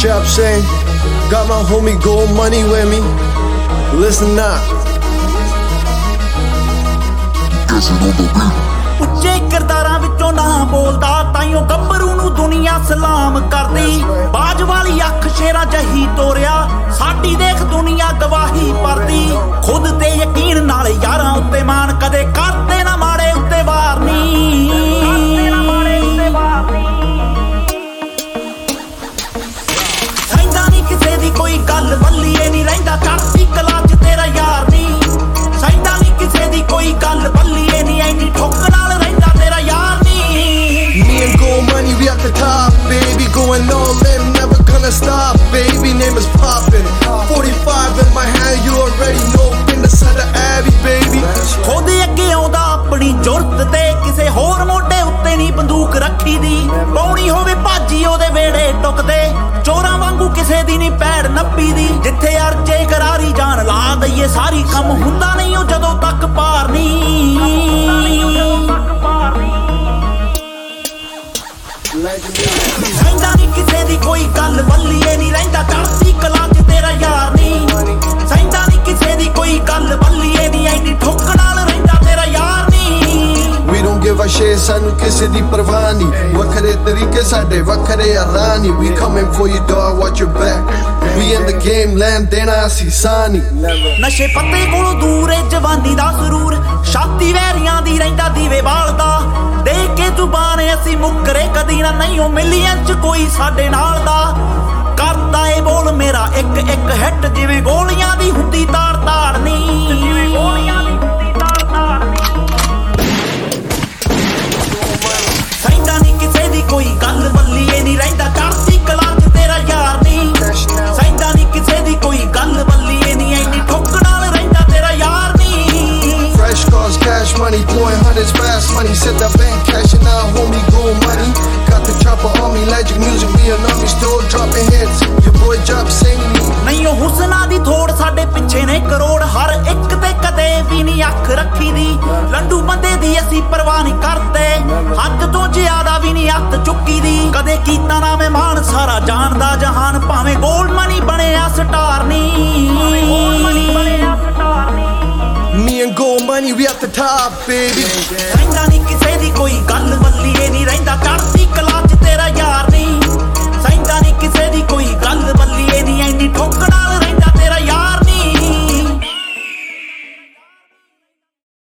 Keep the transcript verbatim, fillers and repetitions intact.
Chop saying, got my homie Gold Money with me. Listen up. ਉੱਚੇ ਕਿਰਦਾਰਾਂ ਵਿੱਚੋਂ ਨਾ ਬੋਲਦਾ ਤਾਈਓ ਗੱਭਰੂ ਨੂੰ ਦੁਨੀਆ ਸਲਾਮ ਕਰਦੀ ਬਾਜ ਵਾਲੀ ਅੱਖ ਸ਼ੇਰਾਂ ਜਹੀ ਤੋਰਿਆ ਸਾਡੀ ਦੇਖ ਦੁਨੀਆ ਗਵਾਹੀ ਭਰਦੀ ਖੁਦ ਤੇ ਯਕੀਨ ਨਾਲ ਯਾਰਾਂ ਉੱਤੇ ਮਾਣ ਕਦੇ ਕਰਦੇ ਨਾ ਮਾੜੇ ਉੱਤੇ ਵਾਰ ਨੀ ਰਹਿੰਦਾ ਨੀ ਕਿਸੇ ਦੀ ਕੋਈ ਗੱਲ ਬੱਲੀਏ ਨੀ ਰਹਿੰਦਾ ਚੜ੍ਹਦੀ ਕਲਾ ਚ ਤੇਰਾ ਯਾਰ ਨੀ ਰਹਿੰਦਾ ਨੀ ਕਿਸੇ ਦੀ ਕੋਈ ਗੱਲ ਬੱਲੀਏ ਨੀ ਐਨੀ ਠੋਕ ਨਾਲ ਰਹਿੰਦਾ ਤੇਰਾ ਯਾਰ ਨੀ Me and Gold Money, we at the top, baby. Going all in, never gonna stop, baby. Name is poppin'. forty-five in my hand, you already know. In the center, Abby, baby. ਖੁਦ ਅੱਗੇ ਆਉਂਦਾ ਆਪਣੀ ਜੁਰਤ ਤੇ ਕਿਸੇ ਹੋਰ ਮੋਢੇ ਉੱਤੇ ਨਹੀਂ ਬੰਦੂਕ ਰੱਖੀ ਦੀ ਪਾਉਣੀ ਹੋਵੇ ਭਾਜੀ ਉਹਦੇ ਵੇੜੇ ਟੁੱਕਦੇ ਚੋਰਾਂ ਵਾਂਗੂ ਕਿਸੇ ਦੀ ਨਹੀਂ ਪੈੜ ਨੱਪੀ ਦੀ ਜਿੱਥੇ ਅਰਜੇ ਕਰਾਰੀ ਜਾਨ ਲਾ ਦਈਏ ਸਾਰੀ ਕੰਮ ਹੁੰਦਾ ਨਹੀਂ ਉਹ ਜਦੋਂ ਤੱਕ ਪਾਰ ਨਹੀਂ ਰਹਿੰਦਾ ਨੀ ਕਿਸੇ ਦੀ ਕੋਈ ਗੱਲ ਬੱਲੀਏ ਨੀ ਰਹਿੰਦਾ ਚੜ੍ਹਦੀ ਕਲਾ ਚ ਤੇਰਾ ਯਾਰ ਨੀ ਰਹਿੰਦਾ ਨੀ ਕਿਸੇ ਦੀ ਕੋਈ ਗੱਲ ਬੱਲੀਏ ਨੀ ਐਨੀ ਠੋਕ ਨਾਲ ਰਹਿੰਦਾ ਤੇਰਾ ਯਾਰ ਨੀ We don't give a shit, ਸਾਨੂੰ ਕਿਸੇ ਦੀ ਪਰਵਾਹ ਨੀ ਵੱਖਰੇ ਤਰੀਕੇ ਸਾਡੇ ਵੱਖਰੇ ਆਰਾਨੀ We coming for you dog, watch your back We in the game, ਲੈਣ ਦੇਣਾ ਅਸੀਂ ਸਾਨੀ ਨਸ਼ੇ ਪੱਤੇ ਕੋਲੋਂ ਦੂਰ ਏ ਜਵਾਨੀ ਦਾ ਸਰੂਰ ਛਾਤੀ ਵੈਰੀਆਂ ਦੀ ਰਹਿੰਦਾ ਦੀਵੇ ਬਾਲਦਾ ਦੇਖ ਕੇ ਜ਼ੁਬਾਨ ਅਸੀਂ ਮੁੱਕਰੇ ਕਦੀ ਨਾ ਨਹੀਂ ਉਹ ਮਿਲੀਆਂ ਚ ਕੋਈ ਸਾਡੇ ਨਾਲ ਦਾ ਕਰਦਾ ਏ ਬੋਲ ਮੇਰਾ ਇੱਕ ਇੱਕ ਹਿੱਟ ਜਿਵੇਂ ਗੋਲੀਆਂ ਦੀ ਹੁੰਦੀ ਤਾੜ ਤਾੜ ਨੀ ਜਿਵੇਂ ਗੋਲੀਆਂ ਦੀ ਹੁੰਦੀ ਤਾੜ ਤਾੜ ਨੀ ਰਹਿੰਦਾ ਨੀ ਕਿਸੇ ਦੀ ਕੋਈ ਗੱਲ ਬੱਲੀਏ ਨੀ ਰਹਿੰਦਾ ਚੜ੍ਹਦੀ ਕਲਾ ਚ ਤੇਰਾ ਯਾਰ ਨੀ ਰਹਿੰਦਾ ਨੀ ਕਿਸੇ ਦੀ ਕੋਈ ਗੱਲ ਬੱਲੀਏ ਨੀ ਐਨੀ ਠੋਕ ਨਾਲ ਰਹਿੰਦਾ ਤੇਰਾ ਯਾਰ ਨੀ Fresh cars, cash money, blowing hundreds fast money Set that bank cashing out, homie, Gold Money Got the chopper on me, Logic Music, me and Nami still dropping hits Your boy Job singing me ਨਹੀਂ ਉਹ ਹੁਸਨਾ ਦੀ ਥੋੜ ਸਾਡੇ ਪਿੱਛੇ ਨੇ ਕਰੋੜ ਹਰ ਇੱਕ ਤੇ ਕਦੇ ਵੀ ਨਹੀਂ ਅੱਖ ਰੱਖੀ ਦੀ ਲੰਡੂ ਬੰਦੇ ਦੀ ਅਸੀਂ ਪਰਵਾਹ ਨਹੀਂ ਕਰਦੇ ਹੱਦ ਤੋਂ ਜ਼ਿਆਦਾ ਵੀ ਨਹੀਂ ਹੱਥ ਚੁੱਕੀ ਦੀ ਕਦੇ ਕੀਤਾ ਨਾ ਮਹਿਮਾਨ ਸਾਰਾ ਜਾਣਦਾ ਜਹਾਨ ਭਾਵੇਂ ਗੋਲਡ ਮਨੀ ਬਣਿਆ ਸਟਾਰ ਨਹੀਂ Me and Gold Money, we at the top, baby